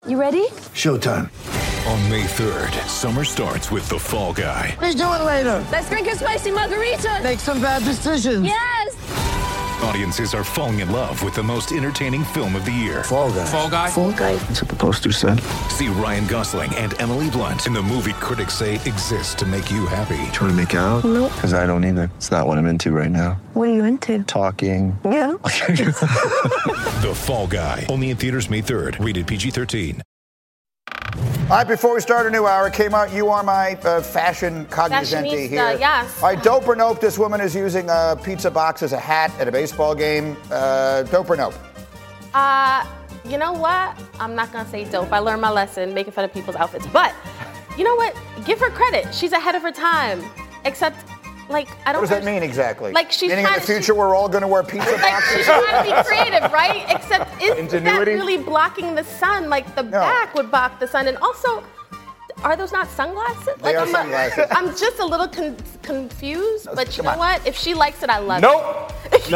You ready? Showtime. On May 3rd, summer starts with The Fall Guy. Let's do it later. Let's drink a spicy margarita. Make some bad decisions. Yes. Audiences are falling in love with the most entertaining film of the year. Fall Guy. Fall Guy? Fall Guy. That's what the poster said. See Ryan Gosling and Emily Blunt in the movie critics say exists to make you happy. Trying to make it out? Nope. Because I don't either. It's not what I'm into right now. What are you into? Talking. Yeah. The Fall Guy. Only in theaters May 3rd. Rated PG-13. All right, before we start a new hour, Kmart, you are my fashion cognoscente here. Yes. All right, dope or nope, this woman is using a pizza box as a hat at a baseball game. Dope or nope? You know what? I'm not going to say dope. I learned my lesson making fun of people's outfits. But you know what? Give her credit. She's ahead of her time. Except, like, I don't What does that mean exactly? Like, she's Meaning in the future we're all going to wear pizza Like, boxes? she's trying to be creative, right? Except, isn't Ingenuity? that really blocking the sun? Like, the back would block the sun. And also, are those not sunglasses? They are sunglasses. I'm just a little confused. But you Come know on. what? If she likes it, I love Nope.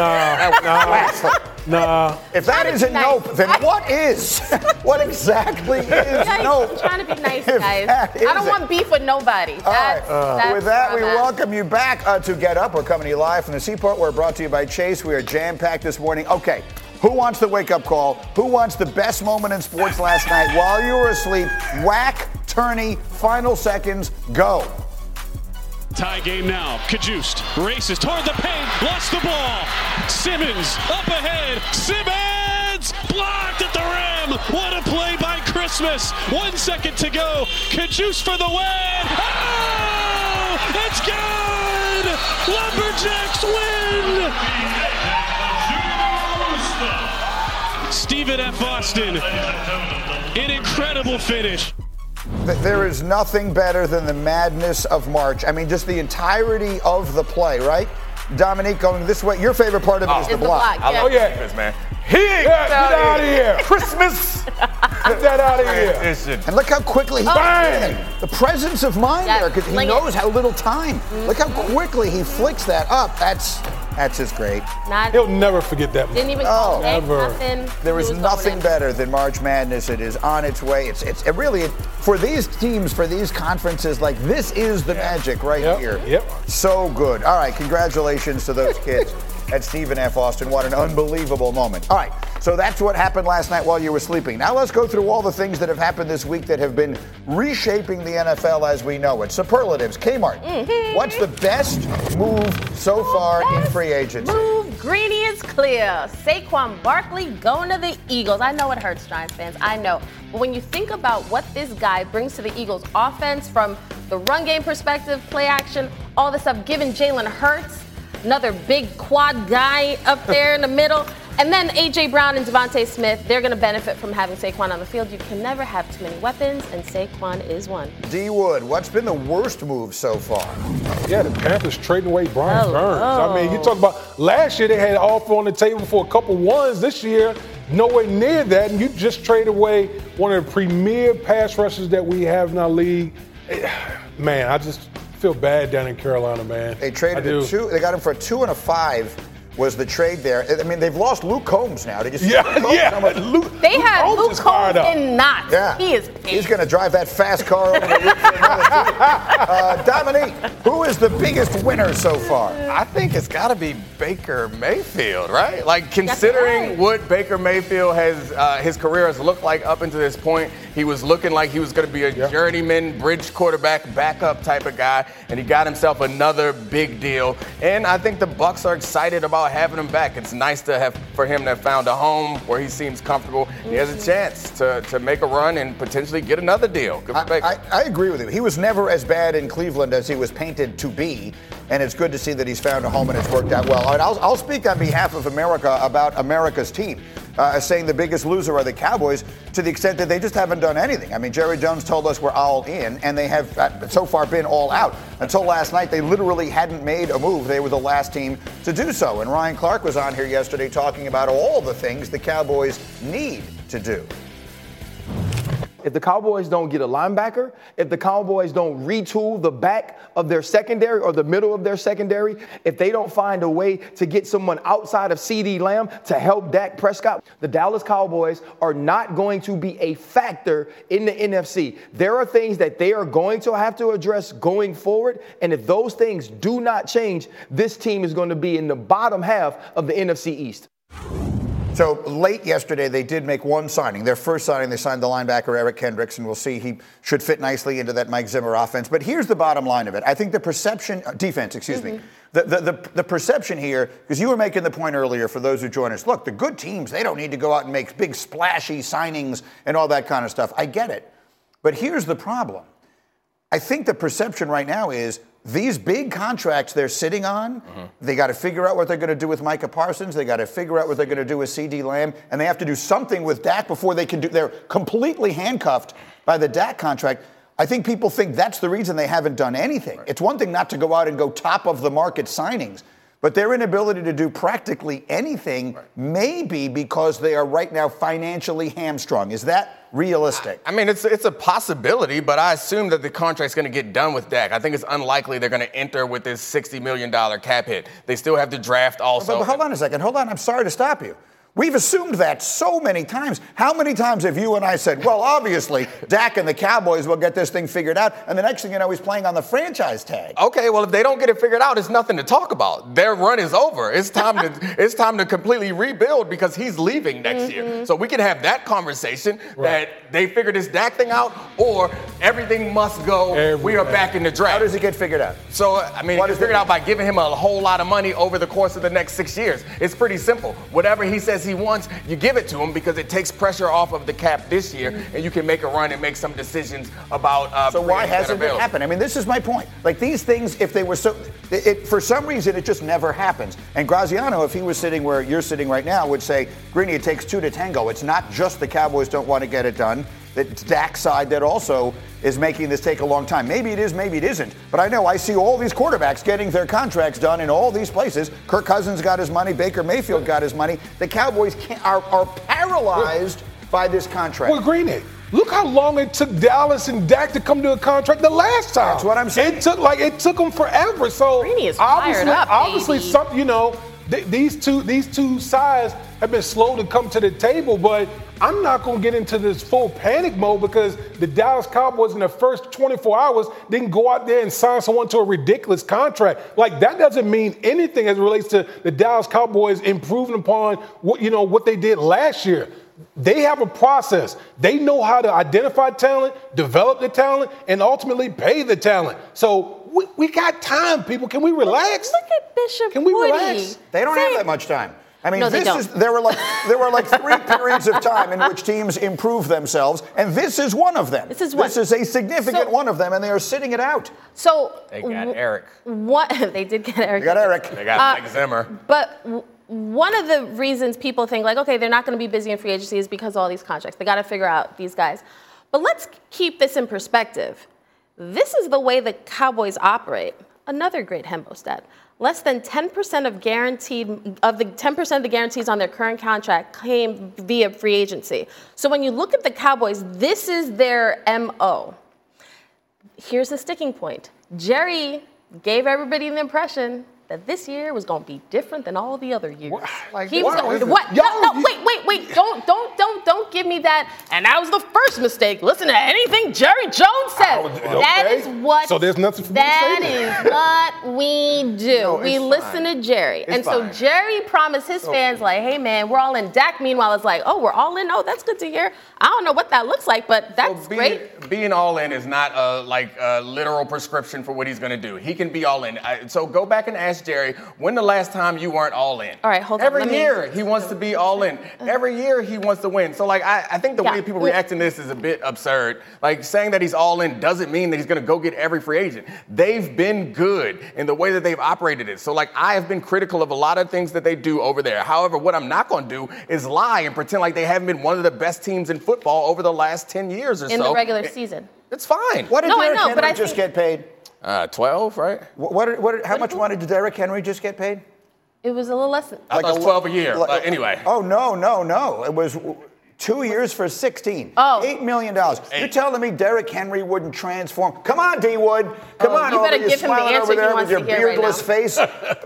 Nah. If that isn't nope, then what is? What exactly is it. nope? I'm trying to be nice, If guys. that I don't isn't- want beef with nobody. All right. That's With that, we where I'm at. welcome you back to Get Up. We're coming to you live from the Seaport. We're brought to you by Chase. We are jam-packed this morning. Okay, who wants the wake-up call? Who wants the best moment in sports last night while you were asleep? Whack, tourney, final seconds, go. Tie game now. Kajust races toward the paint, lost the ball. Simmons up ahead. Simmons blocked at the rim. What a play by Christmas. 1 second to go. Kajust for the win. Oh, it's good. Lumberjacks win. Stephen F. Austin, an incredible finish. There is nothing better than the madness of March. I mean, just the entirety of the play, right? Dominique, going this way. Your favorite part of it is the block. Yeah. Oh, yeah. Man. Get out of here. Christmas. Get that out of here. And look how quickly he the presence of mind Yes, there, because he sling knows it. how little time. Look how quickly he flicks that up. That's just great. He'll never forget that. Didn't even call it ever. nothing. There He is was nothing going in. better than March Madness. It is on its way. It really, for these teams, for these conferences, like this is the magic right here. Yep. So good. All right, congratulations to those kids at Stephen F. Austin. What an unbelievable moment. All right, so that's what happened last night while you were sleeping. Now let's go through all the things that have happened this week that have been reshaping the NFL as we know it. Superlatives. Kmart, what's the best move so far in free agency? Move, Greeny is clear. Saquon Barkley going to the Eagles. I know it hurts, Giants fans. I know. But when you think about what this guy brings to the Eagles offense from the run game perspective, play action, all this stuff, giving Jalen Hurts, another big quad guy up there in the middle. And then A.J. Brown and Devontae Smith, they're going to benefit from having Saquon on the field. You can never have too many weapons, and Saquon is one. D. Wood, what's been the worst move so far? Yeah, the Panthers trading away Brian Burns. I mean, you talk about last year they had an offer on the table for a couple ones. This year, nowhere near that, and you just trade away one of the premier pass rushers that we have in our league. Man, I just feel bad down in Carolina, man. They traded him they got him for a 2 and a 5. Was the trade there? I mean, they've lost Luke Combs now. Did you see Luke Combs? They had Luke Combs in knots. Yeah. He is He's going to drive that fast car over the roof for another team. Dominique, who is the biggest winner so far? I think it's got to be Baker Mayfield, right? Like, considering what Baker Mayfield has, his career has looked like up until this point, he was looking like he was going to be a journeyman, bridge quarterback, backup type of guy, and he got himself another big deal. And I think the Bucs are excited about having him back. It's nice for him to have found a home where he seems comfortable. He has a chance to make a run and potentially get another deal. Good for Baker. I agree with you. He was never as bad in Cleveland as he was painted to be, and it's good to see that he's found a home and it's worked out well. All right, I'll speak on behalf of America about America's team, saying the biggest loser are the Cowboys to the extent that they just haven't done anything. I mean, Jerry Jones told us we're all in, and they have so far been all out. Until last night, they literally hadn't made a move. They were the last team to do so. And Ryan Clark was on here yesterday talking about all the things the Cowboys need to do. if the Cowboys don't get a linebacker, if the Cowboys don't retool the back of their secondary or the middle of their secondary, if they don't find a way to get someone outside of CeeDee Lamb to help Dak Prescott, the Dallas Cowboys are not going to be a factor in the NFC. There are things that they are going to have to address going forward, and if those things do not change, this team is going to be in the bottom half of the NFC East. So late yesterday, they did make one signing. Their first signing, they signed the linebacker Eric Kendricks, and we'll see he should fit nicely into that Mike Zimmer offense. But here's the bottom line of it. I think the perception, defense, excuse me, the perception here, because you were making the point earlier for those who join us, look, the good teams, they don't need to go out and make big splashy signings and all that kind of stuff. I get it. But here's the problem. I think the perception right now is these big contracts they're sitting on, they got to figure out what they're going to do with Micah Parsons. They got to figure out what they're going to do with CeeDee Lamb. And they have to do something with Dak before they can do. They're completely handcuffed by the Dak contract. I think people think that's the reason they haven't done anything. It's one thing not to go out and go top of the market signings, but their inability to do practically anything may be because they are right now financially hamstrung. Is that realistic? I mean, it's a possibility, but I assume that the contract's going to get done with Dak. I think it's unlikely they're going to enter with this $60 million cap hit. They still have to draft also. But hold on a second. Hold on. I'm sorry to stop you. We've assumed that so many times. How many times have you and I said, well, obviously, Dak and the Cowboys will get this thing figured out, and the next thing you know, he's playing on the franchise tag. Okay, well, if they don't get it figured out, it's nothing to talk about. Their run is over. It's time to completely rebuild because he's leaving next year. So we can have that conversation that they figured this Dak thing out, or everything must go. We are back in the draft. How does it get figured out? So, I mean, it's figured out by giving him a whole lot of money over the course of the next 6 years. It's pretty simple. Whatever he says he wants, you give it to him because it takes pressure off of the cap this year, and you can make a run and make some decisions about. So why hasn't it happened? I mean, this is my point. Like these things, if they were for some reason, it just never happens. And Graziano, if he was sitting where you're sitting right now, would say, Greeny, it takes two to tango. It's not just the Cowboys don't want to get it done. It's Dak's side that also is making this take a long time. Maybe it is, maybe it isn't. But I know I see all these quarterbacks getting their contracts done in all these places. Kirk Cousins got his money. Baker Mayfield got his money. The Cowboys are paralyzed by this contract. Well, Greeny, look how long it took Dallas and Dak to come to a contract the last time. That's what I'm saying. It took them forever. So Greeny is fired up, obviously, baby. something, you know, these two sides have been slow to come to the table, but I'm not going to get into this full panic mode because the Dallas Cowboys in the first 24 hours didn't go out there and sign someone to a ridiculous contract. Like, that doesn't mean anything as it relates to the Dallas Cowboys improving upon what they did last year. They have a process. They know how to identify talent, develop the talent, and ultimately pay the talent. So we got time, people. Can we relax? Look at Bishop Can we Woody. relax? They don't have that much time. I mean, No, they there were like 3 periods of time in which teams improve themselves, and this is one of them. This is one. This is a significant one of them, and they are sitting it out. So They got Eric. They did get Eric. They got Eric. They got Mike Zimmer. But one of the reasons people think, like, okay, they're not going to be busy in free agency is because of all these contracts. They got to figure out these guys. But let's keep this in perspective. This is the way the Cowboys operate. Another great Hembo stat. Less than 10% of the 10% of the guarantees on their current contract came via free agency. So when you look at the Cowboys, this is their MO. Here's the sticking point. Jerry gave everybody the impression that this year was going to be different than all the other years. Like, He was what? what? No, wait. Don't give me that. And that was the first mistake. Listen to anything Jerry Jones said. That is what. So there's nothing for me to say That then. is what we do. No, we it's listen fine. to Jerry. It's and so fine. Jerry promised his fans, like, hey man, we're all in. Dak, meanwhile, is like, oh, we're all in. Oh, that's good to hear. I don't know what that looks like, but that's great. Being all in is not a literal prescription for what he's going to do. He can be all in. So go back and ask Jerry, when the last time you weren't all in? All right, hold on. Every year he wants to be all in. Every year he wants to win. So like I think the way people react to this is a bit absurd. Like saying that he's all in doesn't mean that he's going to go get every free agent. They've been good in the way that they've operated it. So like I have been critical of a lot of things that they do over there. However, what I'm not going to do is lie and pretend like they haven't been one of the best teams in football over the last 10 years or so. In the regular season. It's fine. What did No, I Derrick know, but Henry I just think- get paid? 12, right? How much money did Derrick Henry just get paid? It was a little less than. I thought it was 12 a year. But anyway. Oh, no. It was 2 years for 16. Oh. $8 million. You're telling me Derrick Henry wouldn't transform? Come on, D. Wood. Come on, you better you're give him the smiling answer over he there wants with your to hear right beardless now. face.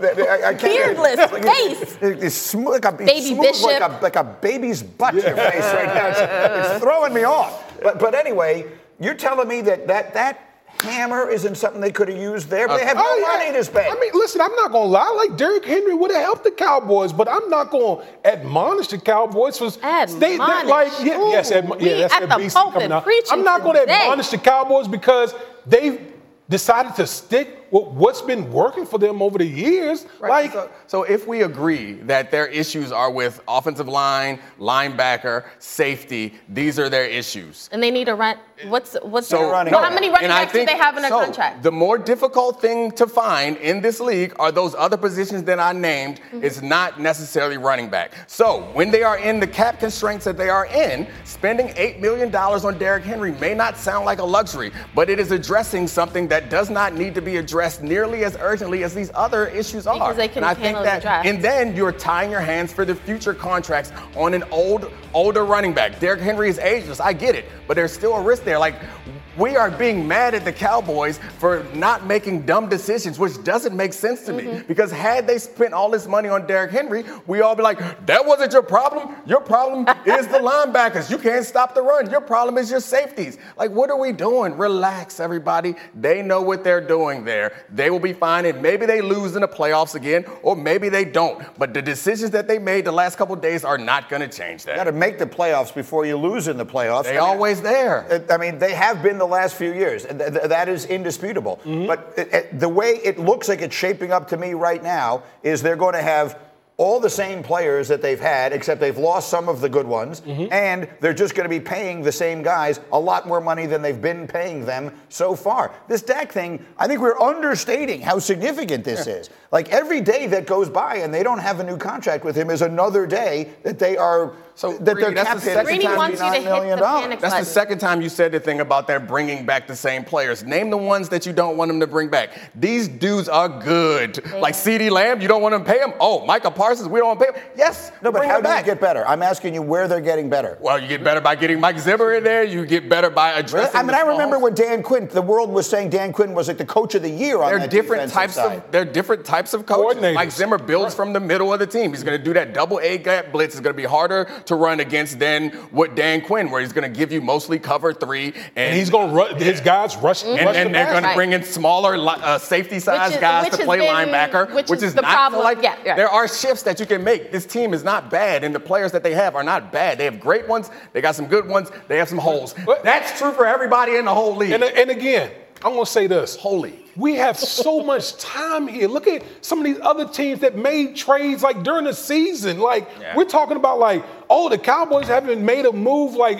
I can't, Beardless face. It's smooth, Baby smooth Bishop. like a baby's butt. Your face right now. It's throwing me off. But anyway, you're telling me that hammer isn't something they could have used there, but they have no money to spend. I mean, listen, I'm not going to lie. Like, Derrick Henry would have helped the Cowboys, but I'm not going to admonish the Cowboys for Admonish? that's at that the BC pulpit coming out. preaching I'm not going to today. admonish the Cowboys because they've decided to stick with what's been working for them over the years. Right. Like, so if we agree that their issues are with offensive line, linebacker, safety, these are their issues. And they need to run. What's So running how many running And I backs do think- they have in their so contract? The more difficult thing to find in this league are those other positions that I named. It's not necessarily running back. So when they are in the cap constraints that they are in, spending $8 million on Derrick Henry may not sound like a luxury, but it is addressing something that does not need to be addressed nearly as urgently as these other issues are. Because they can and I think handle that, the draft. and then you're tying your hands for the future contracts on an older running back. Derrick Henry is ageless. I get it, but there's still a risk there. Like, we are being mad at the Cowboys for not making dumb decisions, which doesn't make sense to me. Because had they spent all this money on Derrick Henry, we all be like, that wasn't your problem. Your problem is the linebackers. You can't stop the run. Your problem is your safeties. Like, what are we doing? Relax, everybody. They know what they're doing there. They will be fine, and maybe they lose in the playoffs again, or maybe they don't. But the decisions that they made the last couple of days are not going to change that. You got to make the playoffs before you lose in the playoffs. They always there. I mean, they have been the last few years. That is indisputable. But the way it looks like it's shaping up to me right now is they're going to have all the same players that they've had, except they've lost some of the good ones, and they're just going to be paying the same guys a lot more money than they've been paying them so far. This Dak thing, I think we're understating how significant this is. Like, every day that goes by and they don't have a new contract with him is another day that they are that Greeny, they're that's cap the hit second Greeny time wants you to hit $99 the panic That's button. the second time you said the thing about they're bringing back the same players. Name the ones that you don't want them to bring back. These dudes are good. Like CeeDee Lamb, you don't want them to pay him? Oh, Micah Parsons, we don't want to pay him? Yes, No, but bring how him do you back. get better? I'm asking you where they're getting better. Well, you get better by getting Mike Zimmer in there. You get better by addressing I mean, the I remember flaws. when Dan Quinn, the world was saying Dan Quinn was like the coach of the year on They're that different defensive types side. they're different types of coaches. Coordinators. Mike Zimmer builds from the middle of the team. He's going to do that double A gap blitz. It's going to be harder to run against than what Dan Quinn, where he's going to give you mostly cover three, and he's going to his guys rush. And rush they're the going passer. to bring in smaller safety-sized guys to play linebacker, which is the not problem. like Yeah. there are shifts that you can make. This team is not bad, and the players that they have are not bad. They have great ones. They got some good ones. They have some holes. That's true for everybody in the whole league. And again, I'm going to say this. Holy. We have so much time here. Look at some of these other teams that made trades like during the season. Like, we're talking about like, oh, the Cowboys haven't made a move. Like,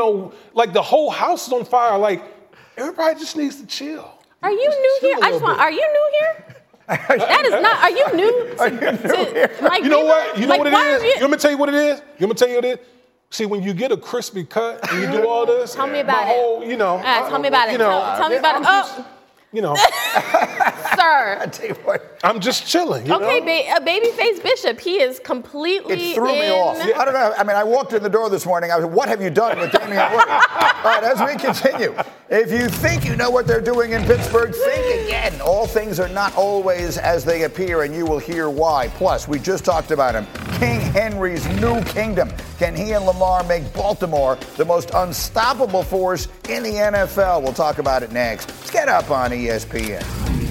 like the whole house is on fire. Like, everybody just needs to chill. Are you new here? Are you new here? That is not. Are you new? Like, You know what? You know like, what it why is? are You want me to tell you what it is? You want me to tell you what it is? See, when you get a crispy cut and you do all this, Tell me about my whole, it. Tell me about it. You know, Tell me about it. Oh, you know, sir. I tell you what, I'm just chilling. You Okay, know? babyface Bishop. He is completely. it threw me off. I don't know. I mean, I walked in the door this morning. I was, what have you done with Damian Lillard? All right, as we continue, if you think you know what they're doing in Pittsburgh, think again. All things are not always as they appear, and you will hear why. Plus, we just talked about him. King Henry's new kingdom. Can he and Lamar make Baltimore the most unstoppable force in the NFL? We'll talk about it next. Let's get up on ESPN.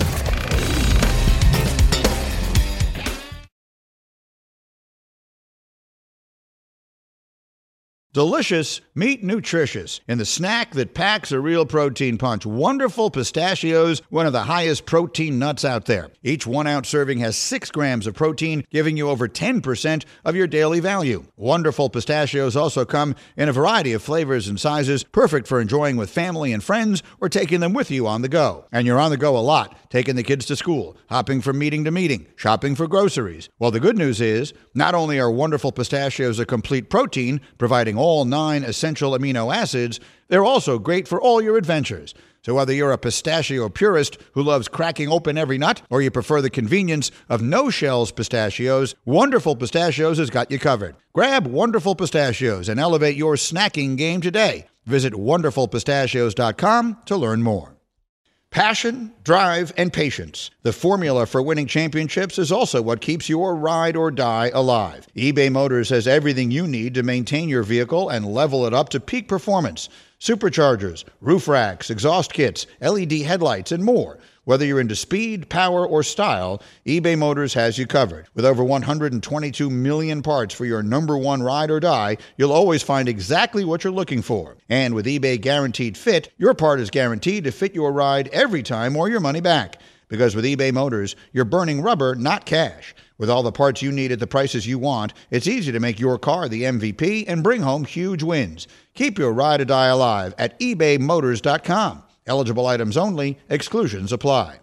Delicious, meet nutritious. In the snack that packs a real protein punch, Wonderful Pistachios, one of the highest protein nuts out there. Each 1 ounce serving has 6 grams of protein, giving you over 10% of your daily value. Wonderful Pistachios also come in a variety of flavors and sizes, perfect for enjoying with family and friends or taking them with you on the go. And you're on the go a lot, taking the kids to school, hopping from meeting to meeting, shopping for groceries. Well, the good news is, not only are Wonderful Pistachios a complete protein, providing all all 9 essential amino acids, they're also great for all your adventures. So whether you're a pistachio purist who loves cracking open every nut, or you prefer the convenience of no-shells pistachios, Wonderful Pistachios has got you covered. Grab Wonderful Pistachios and elevate your snacking game today. Visit wonderfulpistachios.com to learn more. Passion, drive, and patience. The formula for winning championships is also what keeps your ride or die alive. eBay Motors has everything you need to maintain your vehicle and level it up to peak performance. Superchargers, roof racks, exhaust kits, LED headlights, and more. Whether you're into speed, power, or style, eBay Motors has you covered. With over 122 million parts for your number one ride or die, you'll always find exactly what you're looking for. And with eBay Guaranteed Fit, your part is guaranteed to fit your ride every time or your money back. Because with eBay Motors, you're burning rubber, not cash. With all the parts you need at the prices you want, it's easy to make your car the MVP and bring home huge wins. Keep your ride or die alive at ebaymotors.com. Eligible items only. Exclusions apply.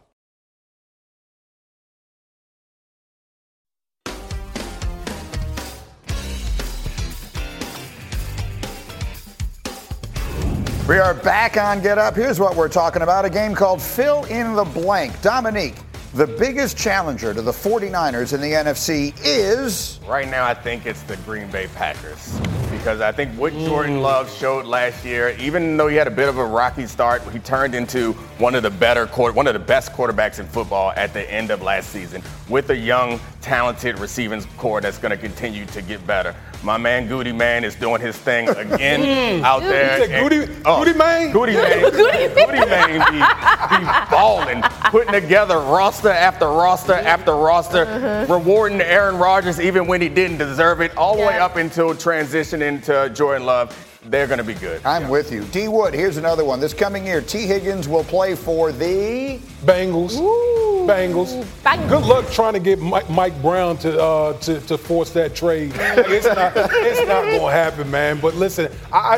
We are back on Get Up. Here's what we're talking about. A game called Fill in the Blank. Dominique, the biggest challenger to the 49ers in the NFC is? Right now, I think it's the Green Bay Packers. Because I think what Jordan Love showed last year, even though he had a bit of a rocky start, he turned into one of the best quarterbacks in football at the end of last season with a young, talented receiving core that's going to continue to get better. My man Goody Man is doing his thing again out there. Goody Man? Goody Man be balling, putting together roster after roster after roster, rewarding Aaron Rodgers even when he didn't deserve it, all the way up until transition into Jordan Love. They're going to be good. I'm with you. D. Wood, here's another one. This coming year, T. Higgins will play for the Bengals. Bengals. Good luck trying to get Mike Brown to force that trade. It's not going to happen, man. But listen,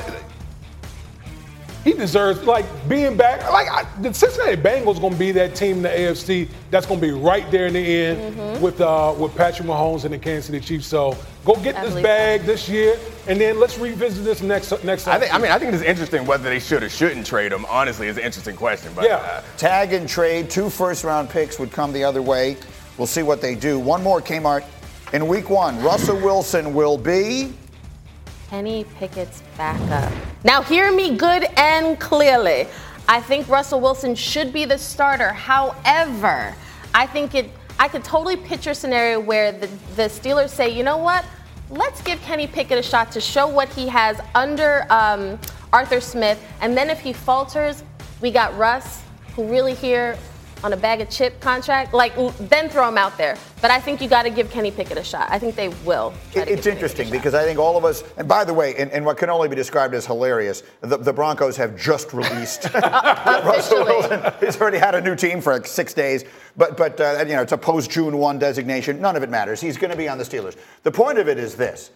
he deserves, being back. The Cincinnati Bengals going to be that team in the AFC that's going to be right there in the end with Patrick Mahomes and the Kansas City Chiefs. So go get this bag this year, and then let's revisit this next. I think it's interesting whether they should or shouldn't trade him. Honestly, it's an interesting question. But, tag and trade, 2 first-round picks would come the other way. We'll see what they do. One more, Kmart. In Week 1, Russell Wilson will be Kenny Pickett's backup. Now hear me good and clearly. I think Russell Wilson should be the starter. However, I could totally picture a scenario where the Steelers say, you know what? Let's give Kenny Pickett a shot to show what he has under Arthur Smith. And then if he falters, we got Russ, who really here on a bag of chip contract, then throw him out there. But I think you got to give Kenny Pickett a shot. I think they will. It's interesting because I think all of us, and by the way, in what can only be described as hilarious, the Broncos have just released Russell Wilson. He's already had a new team for 6 days, but it's a post-June 1 designation. None of it matters. He's going to be on the Steelers. The point of it is this.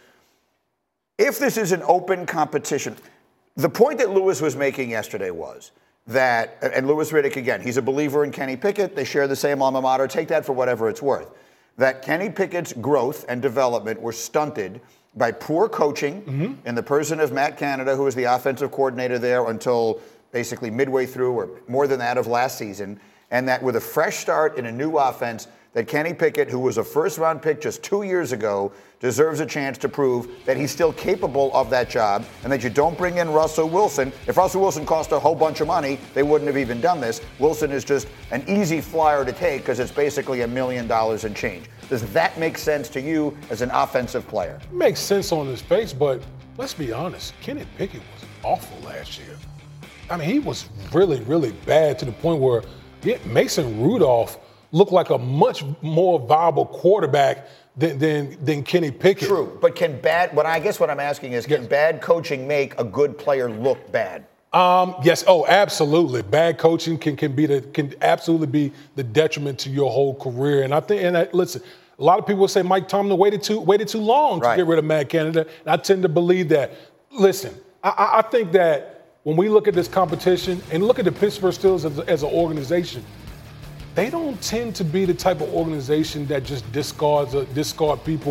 If this is an open competition, the point that Lewis was making yesterday was that, and Louis Riddick, again, he's a believer in Kenny Pickett. They share the same alma mater. Take that for whatever it's worth. That Kenny Pickett's growth and development were stunted by poor coaching in the person of Matt Canada, who was the offensive coordinator there until basically midway through or more than that of last season, and that with a fresh start in a new offense, that Kenny Pickett, who was a first-round pick just 2 years ago, deserves a chance to prove that he's still capable of that job and that you don't bring in Russell Wilson. If Russell Wilson cost a whole bunch of money, they wouldn't have even done this. Wilson is just an easy flyer to take because it's basically $1 million and change. Does that make sense to you as an offensive player? It makes sense on his face, but let's be honest. Kenny Pickett was awful last year. I mean, he was really, really bad to the point where Mason Rudolph looked like a much more viable quarterback than Kenny Pickett. True, but what I'm asking is, can bad coaching make a good player look bad? Yes. Oh, absolutely. Bad coaching can absolutely be the detriment to your whole career. And listen, a lot of people will say Mike Tomlin waited too long to get rid of Matt Canada. And I tend to believe that. Listen, I think that when we look at this competition and look at the Pittsburgh Steelers as an organization, they don't tend to be the type of organization that just discard people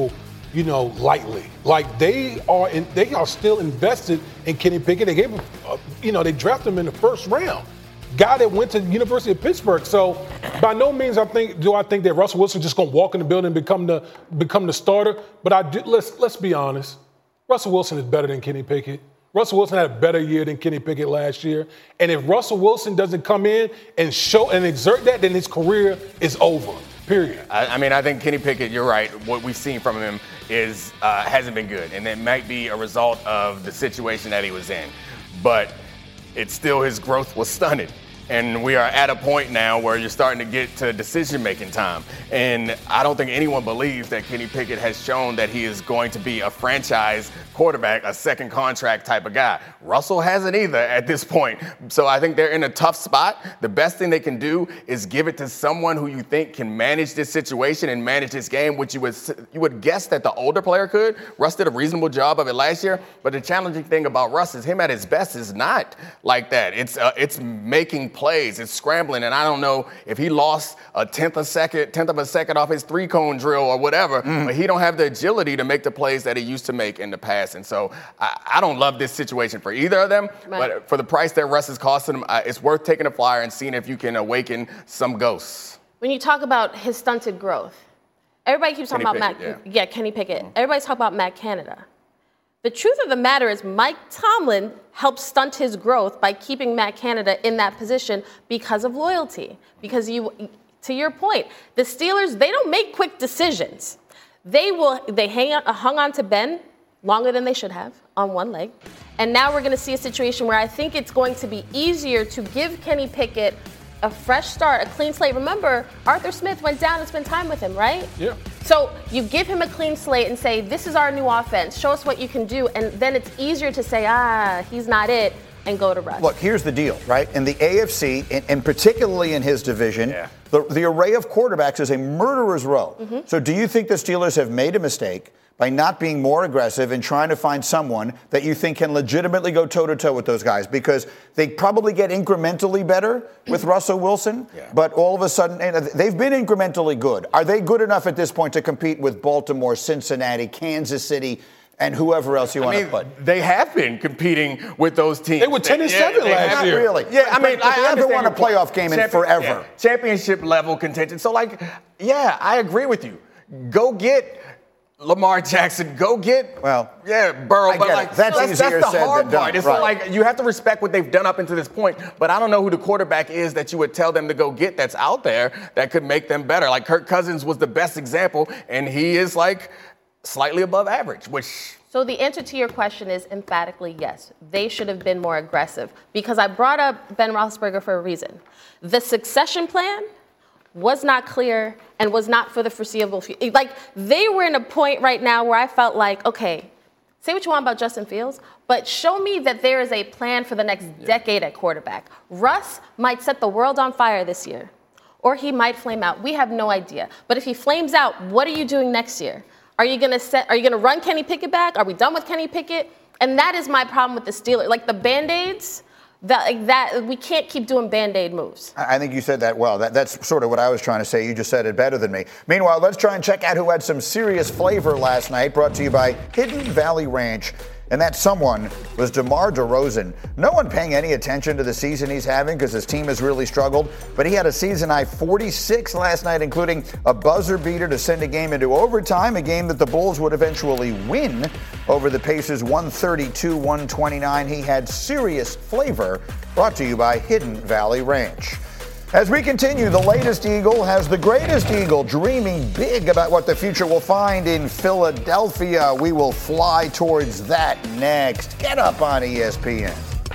lightly. Like they are still invested in Kenny Pickett. They gave him, they drafted him in the first round. Guy that went to the University of Pittsburgh. So by no means do I think that Russell Wilson just going to walk in the building and become the starter. But let's be honest. Russell Wilson is better than Kenny Pickett. Russell Wilson had a better year than Kenny Pickett last year. And if Russell Wilson doesn't come in and show and exert that, then his career is over. Period. I think Kenny Pickett, you're right. What we've seen from him is hasn't been good. And it might be a result of the situation that he was in. But it's still, his growth was stunning. And we are at a point now where you're starting to get to decision-making time. And I don't think anyone believes that Kenny Pickett has shown that he is going to be a franchise quarterback, a second contract type of guy. Russell hasn't either at this point. So I think they're in a tough spot. The best thing they can do is give it to someone who you think can manage this situation and manage this game, which you would guess that the older player could. Russ did a reasonable job of it last year. But the challenging thing about Russ is him at his best is not like that. It's making plays, it's scrambling, and I don't know if he lost a tenth of a second off his three-cone drill or whatever, but he don't have the agility to make the plays that he used to make in the past. And so I don't love this situation for either of them, but for the price that Russ is costing them, it's worth taking a flyer and seeing if you can awaken some ghosts. When you talk about his stunted growth, everybody keeps talking about Kenny Pickett. Everybody's talking about Matt Canada. The truth of the matter is Mike Tomlin helped stunt his growth by keeping Matt Canada in that position because of loyalty. Because to your point, the Steelers, they don't make quick decisions. They hung on to Ben longer than they should have on one leg. And now we're going to see a situation where I think it's going to be easier to give Kenny Pickett a fresh start, a clean slate. Remember, Arthur Smith went down and spent time with him, right? Yeah. So you give him a clean slate and say, this is our new offense. Show us what you can do. And then it's easier to say, he's not it, and go to Russ. Look, here's the deal, right? In the AFC, and particularly in his division, the array of quarterbacks is a murderer's row. Mm-hmm. So do you think the Steelers have made a mistake by not being more aggressive and trying to find someone that you think can legitimately go toe-to-toe with those guys? Because they probably get incrementally better with Russell Wilson, but all of a sudden, they've been incrementally good. Are they good enough at this point to compete with Baltimore, Cincinnati, Kansas City, and whoever else you want to put? They have been competing with those teams. They were 10-7 last year. Really? Yeah, they haven't won a playoff game in forever. Yeah, championship level contention. So, I agree with you. Go get Lamar Jackson, go get Burrow. But that's the hard part. It's like you have to respect what they've done up until this point. But I don't know who the quarterback is that you would tell them to go get that's out there that could make them better. Like Kirk Cousins was the best example, and he is slightly above average, So the answer to your question is emphatically yes. They should have been more aggressive because I brought up Ben Roethlisberger for a reason. The succession plan was not clear and was not for the foreseeable future. They were in a point right now where I felt like, okay, say what you want about Justin Fields, but show me that there is a plan for the next decade at quarterback. Russ might set the world on fire this year, or he might flame out. We have no idea. But if he flames out, what are you doing next year? Are you going to run Kenny Pickett back? Are we done with Kenny Pickett? And that is my problem with the Steelers. The Band-Aids, that we can't keep doing Band-Aid moves. I think you said that well. That's sort of what I was trying to say. You just said it better than me. Meanwhile, let's try and check out who had some serious flavor last night, brought to you by Hidden Valley Ranch. And that someone was DeMar DeRozan. No one paying any attention to the season he's having because his team has really struggled. But he had a season-high 46 last night, including a buzzer beater to send a game into overtime, a game that the Bulls would eventually win over the Pacers 132-129. He had serious flavor, brought to you by Hidden Valley Ranch. As we continue, the latest Eagle has the greatest Eagle dreaming big about what the future will find in Philadelphia. We will fly towards that next. Get up on ESPN.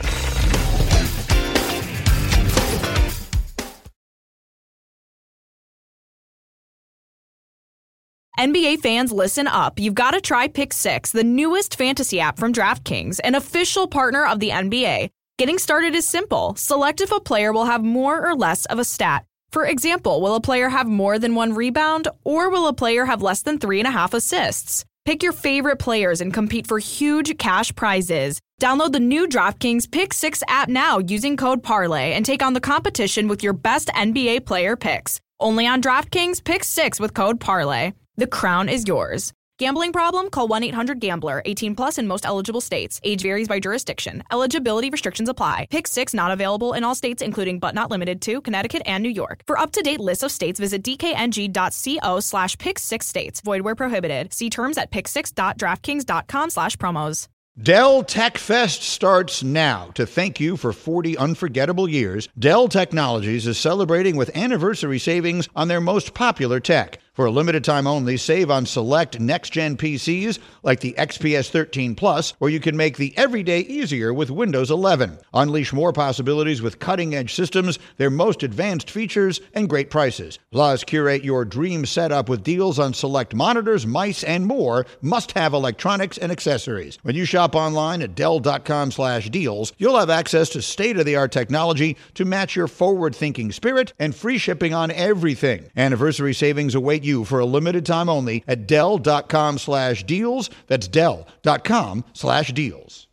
NBA fans, listen up. You've got to try Pick 6, the newest fantasy app from DraftKings, an official partner of the NBA. Getting started is simple. Select if a player will have more or less of a stat. For example, will a player have more than 1 rebound, or will a player have less than 3.5 assists? Pick your favorite players and compete for huge cash prizes. Download the new DraftKings Pick 6 app now using code PARLAY and take on the competition with your best NBA player picks. Only on DraftKings Pick 6 with code PARLAY. The crown is yours. Gambling problem? Call 1-800-GAMBLER. 18 plus in most eligible states. Age varies by jurisdiction. Eligibility restrictions apply. Pick 6 not available in all states, including but not limited to Connecticut and New York. For up-to-date lists of states, visit dkng.co/pick6states. Void where prohibited. See terms at pick6.draftkings.com/promos. Dell Tech Fest starts now. To thank you for 40 unforgettable years, Dell Technologies is celebrating with anniversary savings on their most popular tech. For a limited time only, save on select next-gen PCs like the XPS 13 Plus, or you can make the everyday easier with Windows 11. Unleash more possibilities with cutting-edge systems, their most advanced features, and great prices. Plus, curate your dream setup with deals on select monitors, mice, and more must-have electronics and accessories. When you shop online at Dell.com/deals, you'll have access to state-of-the-art technology to match your forward-thinking spirit and free shipping on everything. Anniversary savings await you for a limited time only at Dell.com/deals. That's Dell.com/deals.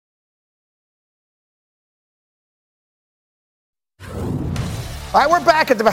All right, we're back at the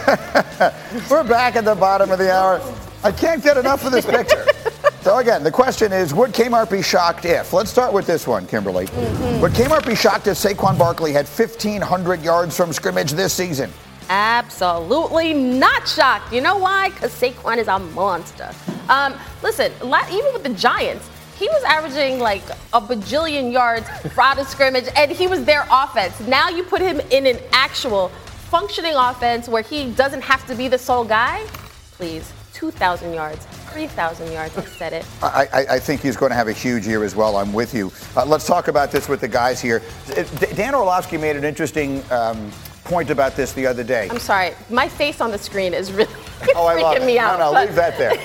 bottom of the hour. I can't get enough of this picture. So again, the question is, would Kmart be shocked if? Let's start with this one, Kimberly. Would Kmart be shocked if Saquon Barkley had 1,500 yards from scrimmage this season? Absolutely not shocked. You know why? Because Saquon is a monster. Listen, even with the Giants, he was averaging like a bajillion yards out of scrimmage, and he was their offense. Now you put him in an actual functioning offense where he doesn't have to be the sole guy. Please, 2,000 yards, 3,000 yards. I said it. I think he's going to have a huge year as well. I'm with you. Let's talk about this with the guys here. Dan Orlovsky made an interesting point about this the other day. I'm sorry, my face on the screen is really freaking me out. No, leave that there.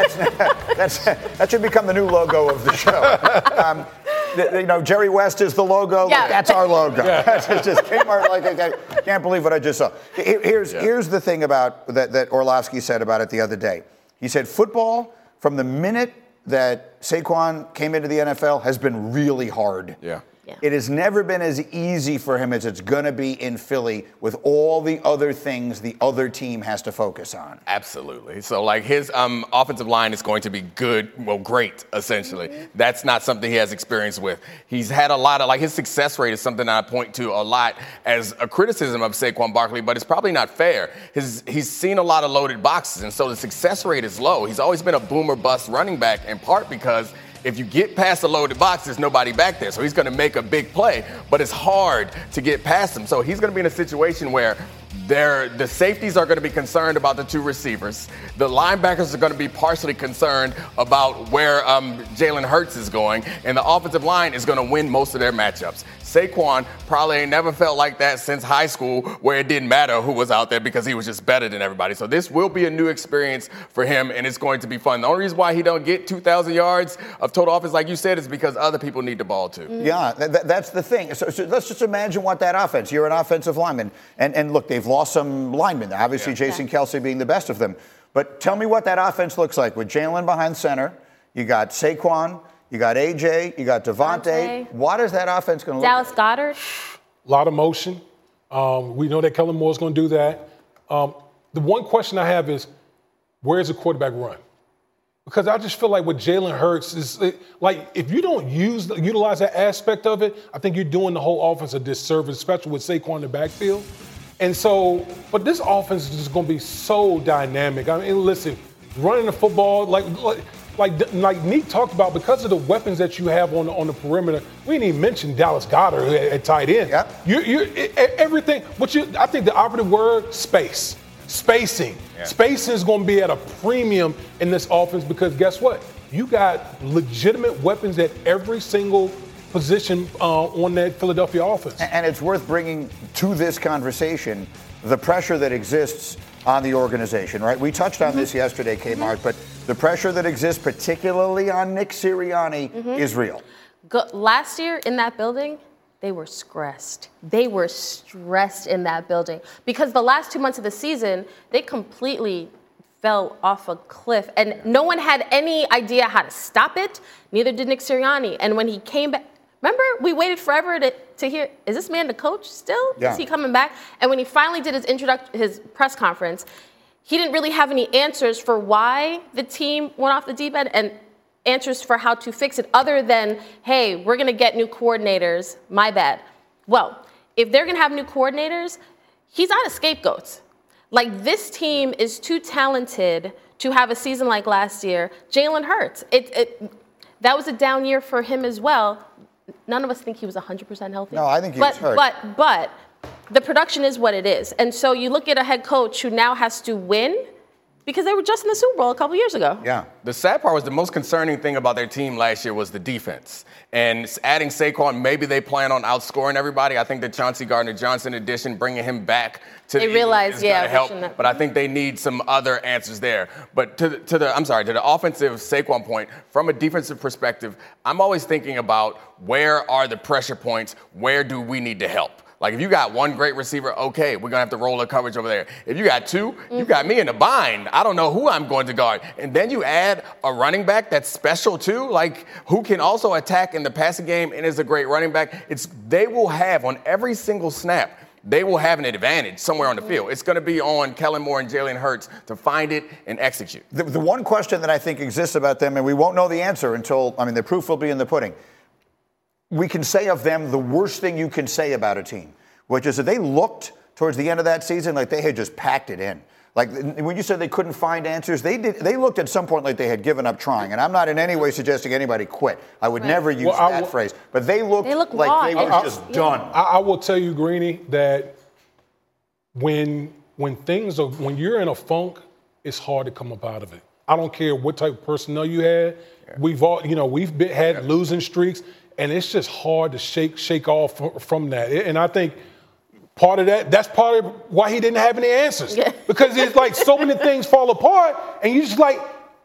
That should become the new logo of the show. Jerry West is the logo. Yeah. That's our logo. Yeah. It's just Kmart. I can't believe what I just saw. Here's the thing about that Orlovsky said about it the other day. He said football, from the minute that Saquon came into the NFL, has been really hard. Yeah. It has never been as easy for him as it's going to be in Philly with all the other things the other team has to focus on. Absolutely. So, his offensive line is going to be great, essentially. That's not something he has experience with. He's had a lot of, his success rate is something I point to a lot as a criticism of Saquon Barkley, but it's probably not fair. He's seen a lot of loaded boxes, and so the success rate is low. He's always been a boomer bust running back, in part because if you get past the loaded box, there's nobody back there. So he's going to make a big play, but it's hard to get past him. So he's going to be in a situation where the safeties are going to be concerned about the two receivers. The linebackers are going to be partially concerned about where Jalen Hurts is going, and the offensive line is going to win most of their matchups. Saquon probably ain't never felt like that since high school, where it didn't matter who was out there because he was just better than everybody. So this will be a new experience for him, and it's going to be fun. The only reason why he don't get 2,000 yards of total offense, like you said, is because other people need the ball too. Yeah, that's the thing. So let's just imagine what that offense. You're an offensive lineman, and look, they've lost some linemen. Obviously, Jason Kelce being the best of them. But tell me what that offense looks like with Jalen behind center. You got Saquon. You got AJ, you got Devontae. What is that offense going to look like? Dallas Goedert. A lot of motion. We know that Kellen Moore's going to do that. The one question I have is, where's the quarterback run? Because I just feel like with Jalen Hurts, if you don't utilize that aspect of it, I think you're doing the whole offense a disservice, especially with Saquon in the backfield. And so, but this offense is just going to be so dynamic. I mean, listen, running the football, like Neek talked about, because of the weapons that you have on the perimeter, we didn't even mention Dallas Goedert at tight end. Yeah. Everything. I think the operative word, spacing. Yeah. Spacing is going to be at a premium in this offense because guess what? You got legitimate weapons at every single position on that Philadelphia offense. And it's worth bringing to this conversation the pressure that exists on the organization, right? We touched on this yesterday, Kmart, but the pressure that exists particularly on Nick Sirianni is real. Last year in that building, they were stressed. They were stressed in that building because the last 2 months of the season, they completely fell off a cliff, and no one had any idea how to stop it. Neither did Nick Sirianni. And when he came back, remember, we waited forever to hear, is this man the coach still? Yeah. Is he coming back? And when he finally did his press conference, he didn't really have any answers for why the team went off the deep end and answers for how to fix it other than, hey, we're going to get new coordinators. My bad. Well, if they're going to have new coordinators, he's out of scapegoats. Like, this team is too talented to have a season like last year. Jalen Hurts, that was a down year for him as well. None of us think he was 100% healthy. No, I think he was hurt. But the production is what it is. And so you look at a head coach who now has to win because they were just in the Super Bowl a couple years ago. Yeah. The sad part was the most concerning thing about their team last year was the defense. And adding Saquon, maybe they plan on outscoring everybody. I think the Chauncey Gardner-Johnson addition, bringing him back to the Eagles is going to help. But I think they need some other answers there. But to the offensive Saquon point, from a defensive perspective, I'm always thinking about where are the pressure points? Where do we need to help? Like, if you got one great receiver, okay, we're going to have to roll the coverage over there. If you got two, you got me in a bind. I don't know who I'm going to guard. And then you add a running back that's special, too, like, who can also attack in the passing game and is a great running back. They will have, on every single snap, they will have an advantage somewhere on the field. It's going to be on Kellen Moore and Jalen Hurts to find it and execute. The one question that I think exists about them, and we won't know the answer until, the proof will be in the pudding. We can say of them the worst thing you can say about a team, which is that they looked towards the end of that season like they had just packed it in. Like, when you said they couldn't find answers, they looked at some point like they had given up trying. And I'm not in any way suggesting anybody quit. I would never use that phrase. But they looked like they were just done. I will tell you, Greeny, that when you're in a funk, it's hard to come up out of it. I don't care what type of personnel you had. Yeah. We've had losing streaks. And it's just hard to shake off from that. And I think part of that's part of why he didn't have any answers. Yeah. Because it's like so many things fall apart, and you just like,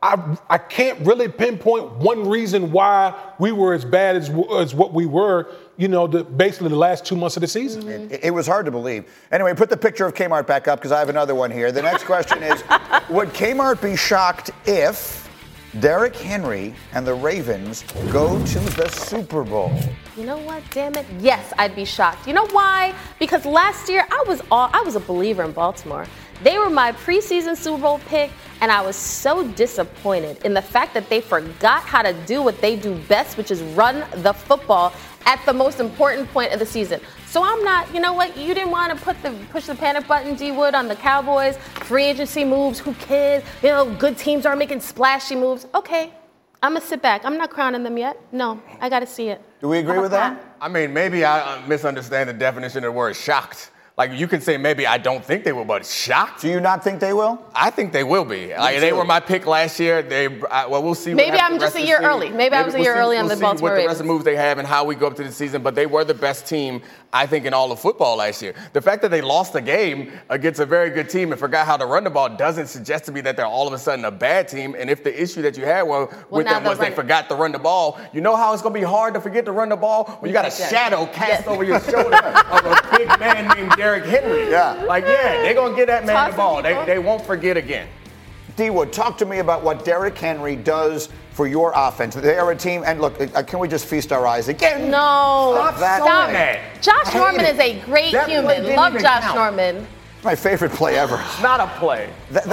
I can't really pinpoint one reason why we were as bad as what we were, basically the last 2 months of the season. It was hard to believe. Anyway, put the picture of Kmart back up because I have another one here. The next question is, would Kmart be shocked if Derrick Henry and the Ravens go to the Super Bowl? You know what? Damn it. Yes, I'd be shocked. You know why? Because last year I was a believer in Baltimore. They were my preseason Super Bowl pick, and I was so disappointed in the fact that they forgot how to do what they do best, which is run the football at the most important point of the season. So I'm not, you know what, you didn't want to push the panic button, D. Wood, on the Cowboys, free agency moves, who cares? Good teams are making splashy moves. Okay, I'm going to sit back. I'm not crowning them yet. No, I got to see it. Do we agree with that? Maybe I misunderstand the definition of the word shocked. Like, you can say maybe I don't think they will, but shocked. Do you not think they will? I think they will be. Like, they were my pick last year. We'll see. Maybe I'm just a year early. Maybe I was a year early on the Baltimore Ravens. What the rest of the moves they have and how we go up to the season. But they were the best team, I think, in all of football last year. The fact that they lost the game against a very good team and forgot how to run the ball doesn't suggest to me that they're all of a sudden a bad team. And if the issue that you had with them was they forgot to run the ball, you know how it's going to be hard to forget to run the ball when you got a shadow cast over your shoulder of a big man named Derrick Henry. Yeah. They're going to get that man the ball. They won't forget again. D. Wood, talk to me about what Derrick Henry does for your offense. They are a team, and look, can we just feast our eyes again? No. Stop. Josh Norman is a great human. Love Josh Norman. My favorite play ever. It's not a play. His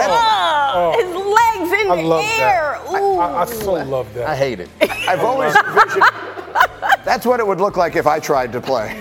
legs in the air. I so love that. I hate it. I've always envisioned that's what it would look like if I tried to play.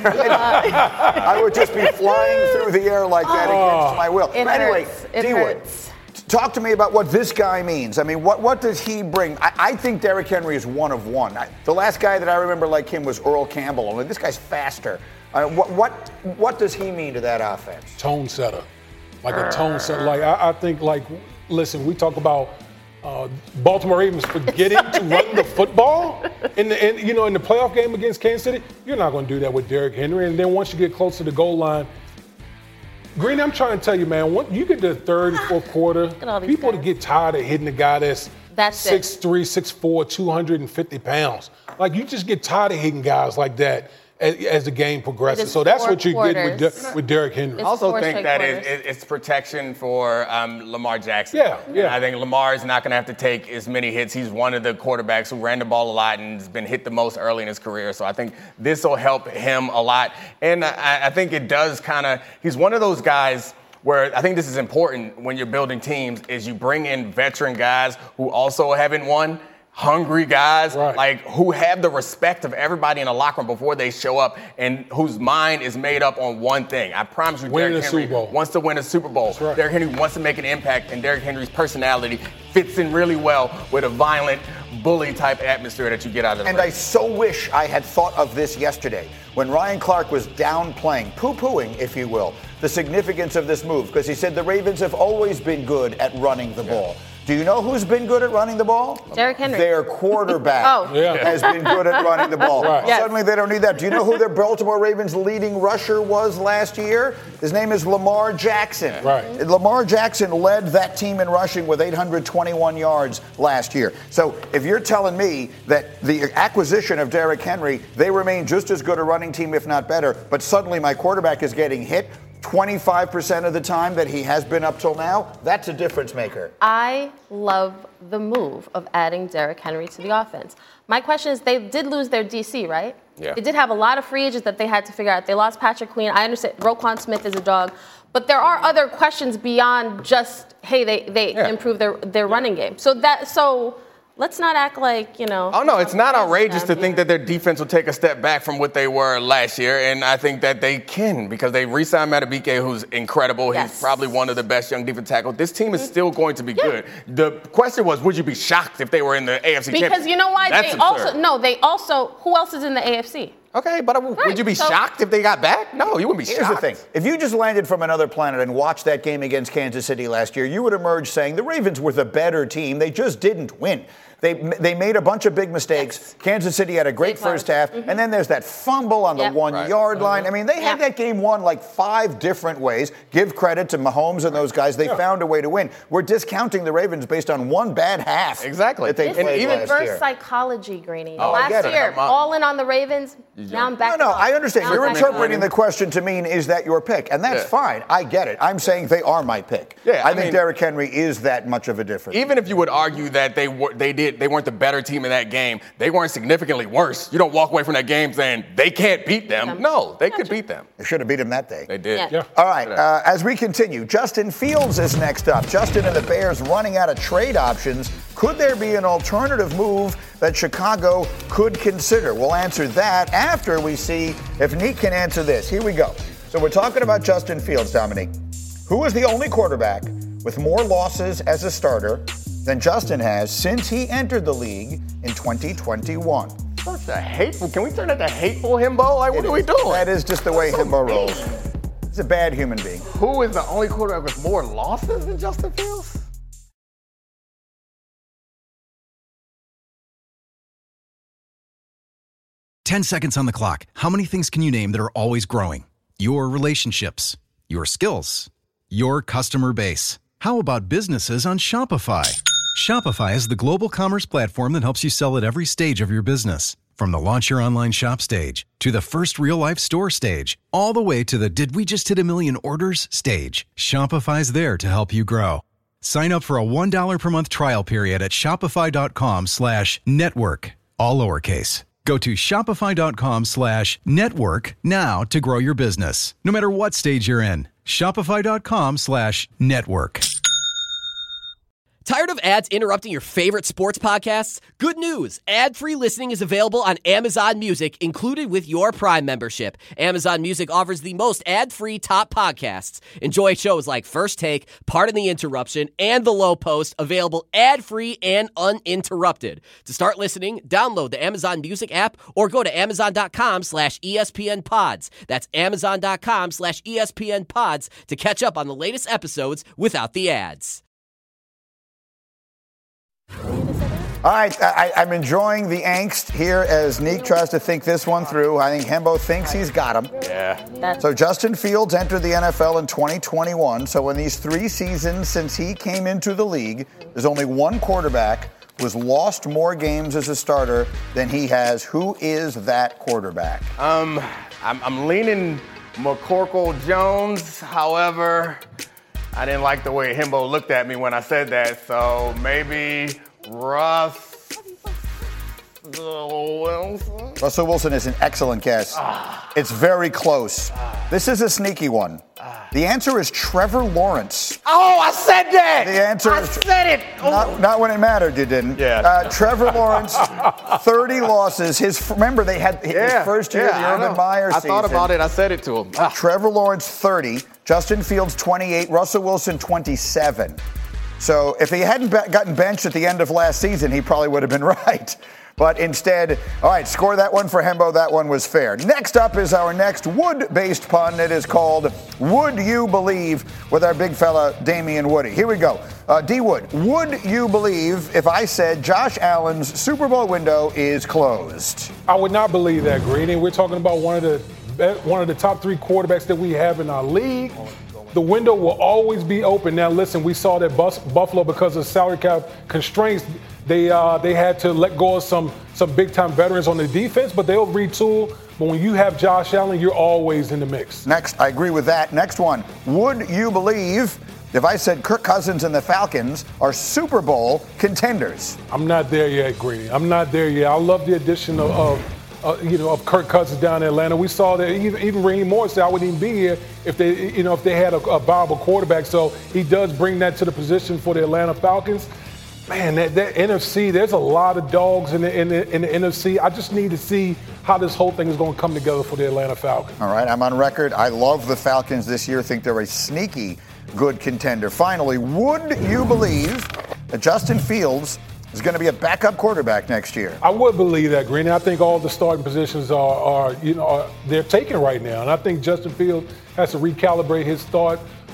I would just be flying through the air like that against my will. Anyway, D. Wood, talk to me about what this guy means. What does he bring? I think Derrick Henry is one of one. The last guy that I remember like him was Earl Campbell. This guy's faster. What does he mean to that offense? Tone setter. Like a tone setter. Like, I think, listen, we talk about Baltimore Ravens forgetting to run the football in the playoff game against Kansas City. You're not going to do that with Derrick Henry. And then once you get close to the goal line, Green, I'm trying to tell you, man, when you get to the third and fourth quarter, people get tired of hitting the guy that's 6'3", 6'4", 250 pounds. Like, you just get tired of hitting guys like that as the game progresses. So that's what you get with Derrick Henry. I also think that it's protection for Lamar Jackson. Yeah. And I think Lamar is not going to have to take as many hits. He's one of the quarterbacks who ran the ball a lot and has been hit the most early in his career. So I think this will help him a lot. And I think it does he's one of those guys where I think this is important when you're building teams is you bring in veteran guys who also haven't won. Hungry guys, like who have the respect of everybody in the locker room before they show up and whose mind is made up on one thing. I promise you, Derrick Henry wants to win a Super Bowl. Right. Derrick Henry wants to make an impact, and Derrick Henry's personality fits in really well with a violent, bully-type atmosphere that you get out of the And I so wish I had thought of this yesterday when Ryan Clark was downplaying, poo-pooing, if you will, the significance of this move, because he said the Ravens have always been good at running the ball. Do you know who's been good at running the ball? Derrick Henry. Their quarterback has been good at running the ball. Suddenly they don't need that. Do you know who their Baltimore Ravens leading rusher was last year? His name is Lamar Jackson. Lamar Jackson led that team in rushing with 821 yards last year. So if you're telling me that the acquisition of Derrick Henry, they remain just as good a running team, if not better, but suddenly my quarterback is getting hit 25% of the time that he has been up till now, that's a difference maker. I love the move of adding Derrick Henry to the offense. My question is, they did lose their DC, right? Yeah. They did have a lot of free agents that they had to figure out. They lost Patrick Queen. I understand Roquan Smith is a dog. But there are other questions beyond just, hey, they improved their running game. So let's not act like, Oh, no, it's not outrageous to think that their defense will take a step back from what they were last year. And I think that they can because they re-signed Madubuike, who's incredible. Yes. He's probably one of the best young defensive tackles. This team is still going to be good. The question was, would you be shocked if they were in the AFC Championship? Because you know why? That's absurd. Who else is in the AFC? Okay, but would you be shocked if they got back? No, you wouldn't be shocked. Here's the thing. If you just landed from another planet and watched that game against Kansas City last year, you would emerge saying the Ravens were the better team. They just didn't win. They made a bunch of big mistakes. Yes. Kansas City had a great first half, and then there's that fumble on the 1 yard line. I mean, they had that game won like 5 different ways. Give credit to Mahomes and those guys. They found a way to win. We're discounting the Ravens based on one bad half. Exactly. That they played even last reverse year. Psychology, Greeny. Oh, last year, all in on the Ravens. Now I'm back. No, I understand. You're interpreting the question to mean, is that your pick? And that's fine. I get it. I'm saying they are my pick. Yeah, I think Derrick Henry is that much of a difference. Even if you would argue that they weren't the better team in that game, they weren't significantly worse. You don't walk away from that game saying they can't beat them. No, they could beat them. They should have beat them that day. They did. Yeah. All right, as we continue, Justin Fields is next up. Justin and the Bears running out of trade options. Could there be an alternative move that Chicago could consider? We'll answer that after we see if Neek can answer this. Here we go. So we're talking about Justin Fields, Dominique, who is the only quarterback with more losses as a starter than Justin has since he entered the league in 2021. Such a hateful. Can we turn that to hateful himbo? Like, what are we doing? That is just the way himbo rolls. He's a bad human being. Who is the only quarterback with more losses than Justin Fields? "10 seconds on the clock. How many things can you name that are always growing? Your relationships, your skills, your customer base. How about businesses on Shopify? Shopify is the global commerce platform that helps you sell at every stage of your business. From the launch your online shop stage, to the first real-life store stage, all the way to the did we just hit a million orders stage, Shopify's there to help you grow. Sign up for a $1 per month trial period at shopify.com/network, all lowercase. Go to shopify.com/network now to grow your business, no matter what stage you're in. Shopify.com/network. Tired of ads interrupting your favorite sports podcasts? Good news! Ad-free listening is available on Amazon Music, included with your Prime membership. Amazon Music offers the most ad-free top podcasts. Enjoy shows like First Take, Pardon the Interruption, and The Low Post, available ad-free and uninterrupted. To start listening, download the Amazon Music app or go to amazon.com/ESPN-pods. That's amazon.com/ESPN-pods to catch up on the latest episodes without the ads. All right, I'm enjoying the angst here as Neek tries to think this one through. I think Hembo thinks he's got him. Yeah. So Justin Fields entered the NFL in 2021. So in these 3 seasons since he came into the league, there's only one quarterback who has lost more games as a starter than he has. Who is that quarterback? I'm leaning McCorkle Jones. However, I didn't like the way Himbo looked at me when I said that, so maybe Russell Wilson. Russell Wilson is an excellent guess. It's very close. This is a sneaky one. The answer is Trevor Lawrence. Oh, I said that. The answer I is said it. Oh. Not when it mattered, you didn't. Yeah. Trevor Lawrence, 30 losses. Remember, they had his first year, the Urban Meyer season. I thought about it. I said it to him. Trevor Lawrence, 30. Justin Fields, 28. Russell Wilson, 27. So if he hadn't gotten benched at the end of last season, he probably would have been right. But instead, all right, score that one for Hembo. That one was fair. Next up is our next wood-based pun. It is called Would You Believe with our big fella, Damian Woody. Here we go. D. Wood, would you believe if I said Josh Allen's Super Bowl window is closed? I would not believe that, Greeny. We're talking about one of the top 3 quarterbacks that we have in our league. The window will always be open. Now, listen, we saw that Buffalo, because of salary cap constraints, they had to let go of some big-time veterans on the defense, but they'll retool. But when you have Josh Allen, you're always in the mix. Next, I agree with that. Next one, would you believe if I said Kirk Cousins and the Falcons are Super Bowl contenders? I'm not there yet, Greeny. I'm not there yet. I love the addition of Kirk Cousins down in Atlanta. We saw that even Raheem Morris said I wouldn't even be here if they had a viable quarterback. So he does bring that to the position for the Atlanta Falcons. Man, that NFC, there's a lot of dogs in the NFC. I just need to see how this whole thing is going to come together for the Atlanta Falcons. All right, I'm on record. I love the Falcons this year. Think they're a sneaky good contender. Finally, would you believe that Justin Fields is going to be a backup quarterback next year? I would believe that, Green. I think all the starting positions are they're taken right now, and I think Justin Fields has to recalibrate his thought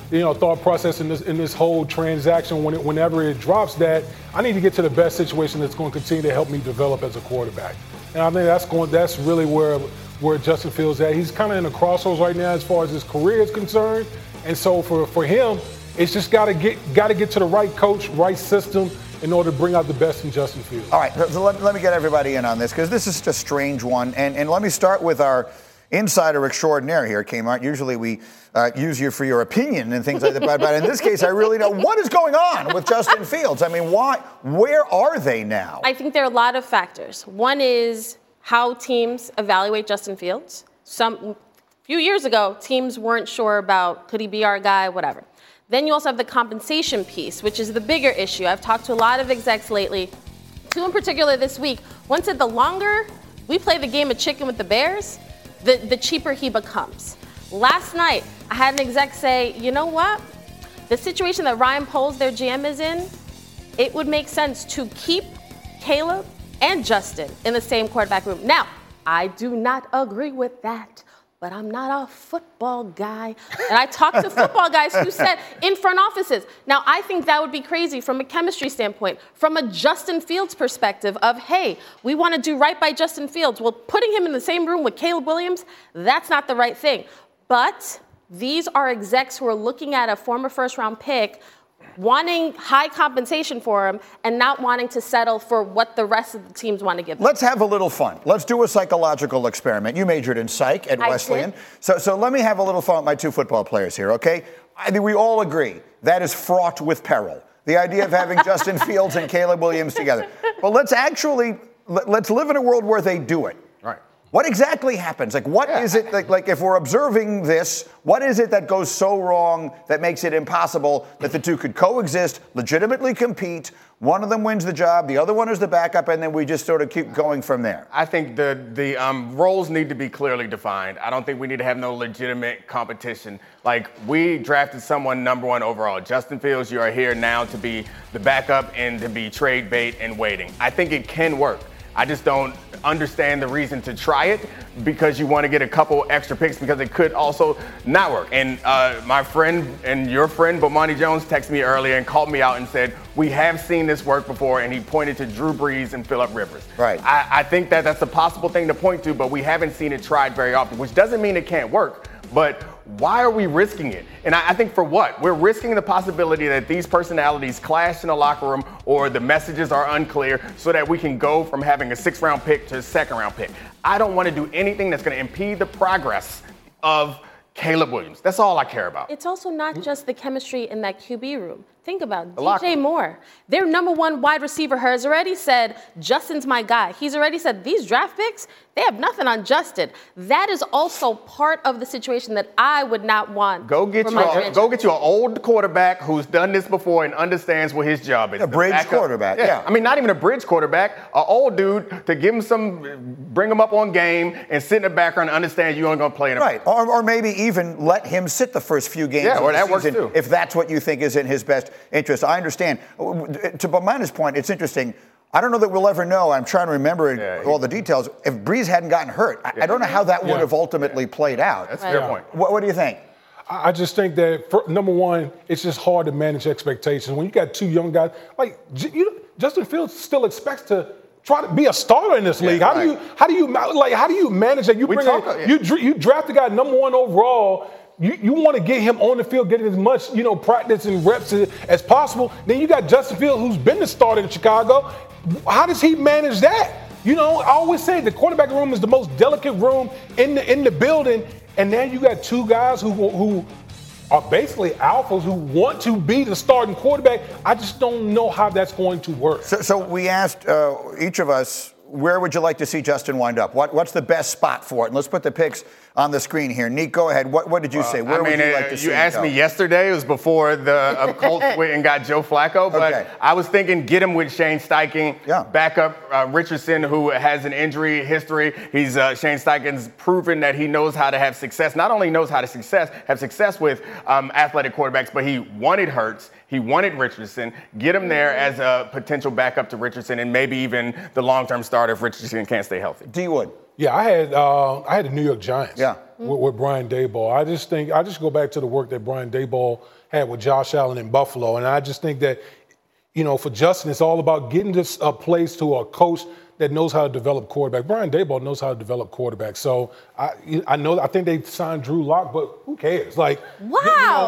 process in this whole transaction. Whenever it drops, that I need to get to the best situation that's going to continue to help me develop as a quarterback, and I think that's really where Justin Fields is at. He's kind of in a crossroads right now as far as his career is concerned, and so for him, it's just got to get to the right coach, right system, in order to bring out the best in Justin Fields. All right, so let me get everybody in on this, because this is just a strange one. And let me start with our insider extraordinaire here, Kmart. Usually we use you for your opinion and things like that. But in this case, I really know what is going on with Justin Fields. I mean, where are they now? I think there are a lot of factors. One is how teams evaluate Justin Fields. A few years ago, teams weren't sure about could he be our guy, whatever. Then you also have the compensation piece, which is the bigger issue. I've talked to a lot of execs lately, 2 in particular this week. One said the longer we play the game of chicken with the Bears, the cheaper he becomes. Last night, I had an exec say, you know what? The situation that Ryan Poles, their GM, is in, it would make sense to keep Caleb and Justin in the same quarterback room. Now, I do not agree with that, but I'm not a football guy. And I talked to football guys who said in front offices. Now, I think that would be crazy from a chemistry standpoint, from a Justin Fields perspective of, hey, we want to do right by Justin Fields. Well, putting him in the same room with Caleb Williams, that's not the right thing. But these are execs who are looking at a former first-round pick, wanting high compensation for him and not wanting to settle for what the rest of the teams want to give them. Let's have a little fun. Let's do a psychological experiment. You majored in psych at Wesleyan. So let me have a little fun with my 2 football players here, okay? I think we all agree that is fraught with peril. The idea of having Justin Fields and Caleb Williams together. But let's live in a world where they do it. Right. What exactly happens? Like, what is it, like if we're observing this, what is it that goes so wrong that makes it impossible that the two could coexist, legitimately compete, one of them wins the job, the other one is the backup, and then we just sort of keep going from there? I think the roles need to be clearly defined. I don't think we need to have no legitimate competition. Like, we drafted someone number 1 overall. Justin Fields, you are here now to be the backup and to be trade bait and waiting. I think it can work. I just don't understand the reason to try it because you want to get a couple extra picks because it could also not work. And my friend and your friend, Bomani Jones, texted me earlier and called me out and said, we have seen this work before, and he pointed to Drew Brees and Phillip Rivers. Right. I think that's a possible thing to point to, but we haven't seen it tried very often, which doesn't mean it can't work. But why are we risking it? And I think for what? We're risking the possibility that these personalities clash in the locker room or the messages are unclear so that we can go from having a 6th-round pick to a 2nd-round pick. I don't want to do anything that's going to impede the progress of Caleb Williams. That's all I care about. It's also not just the chemistry in that QB room. Think about it. DJ Moore, their number 1 wide receiver, has already said, Justin's my guy. He's already said, these draft picks, They have nothing on Justin. That is also part of the situation that I would not want. Go get you an old quarterback who's done this before and understands what his job is. A bridge quarterback, yeah. I mean, not even a bridge quarterback, an old dude to give him bring him up on game and sit in the background and understand you ain't going to play in a Right, or maybe even let him sit the first few games of the that season works too. if that's what you think is in his best interest. I understand. To Bomana's point, it's interesting. I don't know that we'll ever know. I'm trying to remember all the details. If Brees hadn't gotten hurt, I don't know how that would have ultimately played out. That's a fair point. What do you think? I just think that, number one, it's just hard to manage expectations. When you got two young guys, like Justin Fields still expects to try to be a starter in this league. How do you manage that? You draft the guy number 1 overall. You want to get him on the field, getting as much, practice and reps as possible. Then you got Justin Fields, who's been the starter in Chicago. How does he manage that? I always say the quarterback room is the most delicate room in the building. And now you got two guys who are basically alphas who want to be the starting quarterback. I just don't know how that's going to work. So we asked each of us, where would you like to see Justin wind up? What's the best spot for it? And let's put the picks on the screen here. Nick, go ahead. What did you say? Where would you like to see You asked me yesterday. It was before the Colts went and got Joe Flacco. But I was thinking get him with Shane Steichen. Back up Richardson, who has an injury history. Shane Steichen's proven that he knows how to have success. Not only knows how to have success with athletic quarterbacks, but he wanted Hurts. He wanted Richardson. Get him there as a potential backup to Richardson and maybe even the long-term starter if Richardson can't stay healthy. D. Wood. Yeah, I had the New York Giants with Brian Daboll. I just go back to the work that Brian Daboll had with Josh Allen in Buffalo. And I just think that, for Justin, it's all about getting this place to a coach that knows how to develop quarterback. Brian Daboll knows how to develop quarterback. So I think they signed Drew Lock, but who cares? Like, wow.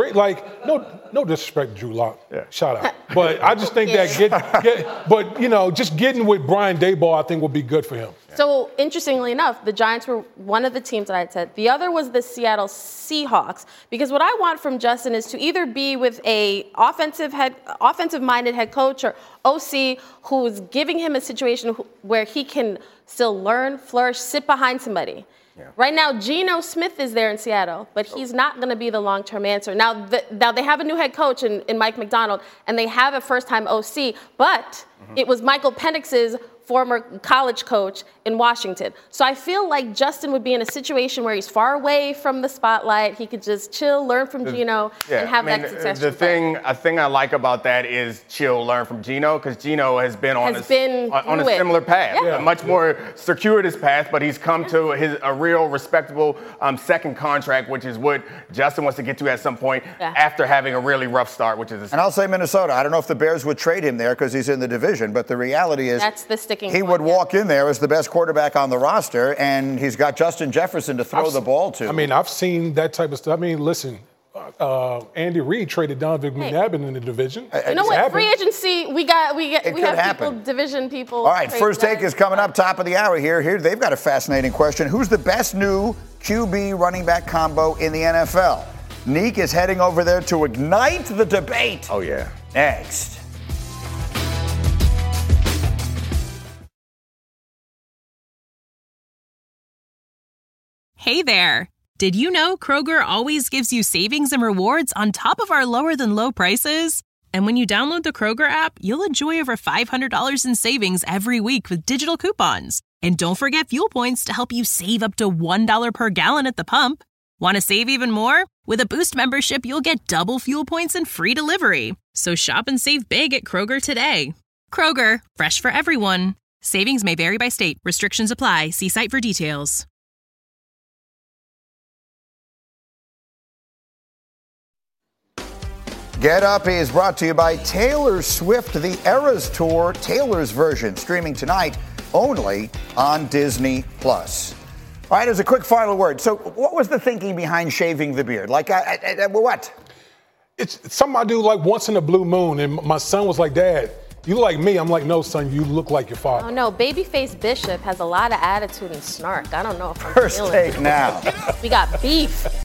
No disrespect to Drew Lock. Yeah. Shout out. But I just think that just getting with Brian Daboll, I think will be good for him. So, interestingly enough, the Giants were one of the teams that I said. The other was the Seattle Seahawks. Because what I want from Justin is to either be with a offensive-minded head coach or OC who's giving him a situation where he can still learn, flourish, sit behind somebody. Yeah. Right now, Geno Smith is there in Seattle, but he's not going to be the long-term answer. Now they have a new head coach in Mike McDonald, and they have a first-time OC, but it was Michael Penix's former college coach in Washington. So I feel like Justin would be in a situation where he's far away from the spotlight. He could just chill, learn from Geno, and have that success. A thing I like about that is chill, learn from Geno, because Geno has been on a similar path, a much more circuitous path, but he's come to a real respectable second contract, which is what Justin wants to get to at some point after having a really rough start, which is. And I'll say Minnesota. I don't know if the Bears would trade him there because he's in the division, but the reality is that's the sticking he point, would walk in there as the best quarterback on the roster, and he's got Justin Jefferson to throw the ball to. I mean, I've seen that type of stuff. I mean, listen, Andy Reid traded Donovan McNabb in the division. You know what? Free agency, we have people, division people. All right, first take is coming up, top of the hour here. Here, they've got a fascinating question. Who's the best new QB running back combo in the NFL? Neek is heading over there to ignite the debate. Oh, yeah. Next. Hey there. Did you know Kroger always gives you savings and rewards on top of our lower than low prices? And when you download the Kroger app, you'll enjoy over $500 in savings every week with digital coupons. And don't forget fuel points to help you save up to $1 per gallon at the pump. Want to save even more? With a Boost membership, you'll get double fuel points and free delivery. So shop and save big at Kroger today. Kroger, fresh for everyone. Savings may vary by state. Restrictions apply. See site for details. Get Up is brought to you by Taylor Swift, the Eras Tour, Taylor's version, streaming tonight only on Disney+. All right, as a quick final word. So what was the thinking behind shaving the beard? Like, what? It's something I do like once in a blue moon, and my son was like, Dad, you look like me. I'm like, no, son, you look like your father. Oh, no, Babyface Bishop has a lot of attitude and snark. I don't know if I'm First take now. We got beef.